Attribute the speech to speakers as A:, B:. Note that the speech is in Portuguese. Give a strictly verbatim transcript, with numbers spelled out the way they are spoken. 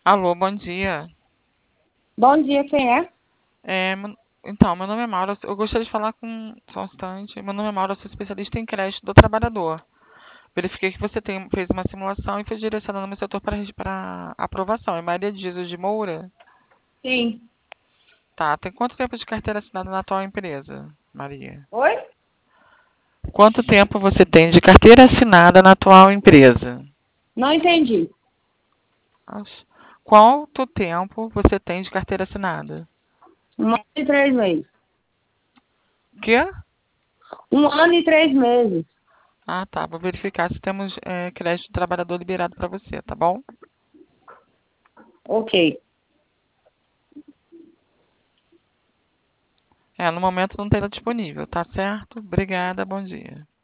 A: Alô, bom dia.
B: Bom dia, quem é?
A: É, meu- então, meu nome é Maura. Eu gostaria de falar com só um instante. Meu nome é Maura, eu sou especialista em crédito do trabalhador. Verifiquei que você tem- fez uma simulação e foi direcionado no meu setor para, regi- para aprovação. É Maria de Jesus de Moura?
B: Sim.
A: Tá. Tem quanto tempo de carteira assinada na atual empresa, Maria?
B: Oi?
A: Quanto tempo você tem de carteira assinada na atual empresa?
B: Não entendi.
A: Acho- Quanto tempo você tem de carteira assinada?
B: Um ano e três meses.
A: Quê?
B: Um ano e três meses.
A: Ah, tá. Vou verificar se temos é, crédito do trabalhador liberado para você, tá bom?
B: Ok.
A: É, no momento não tem disponível, tá certo? Obrigada, bom dia.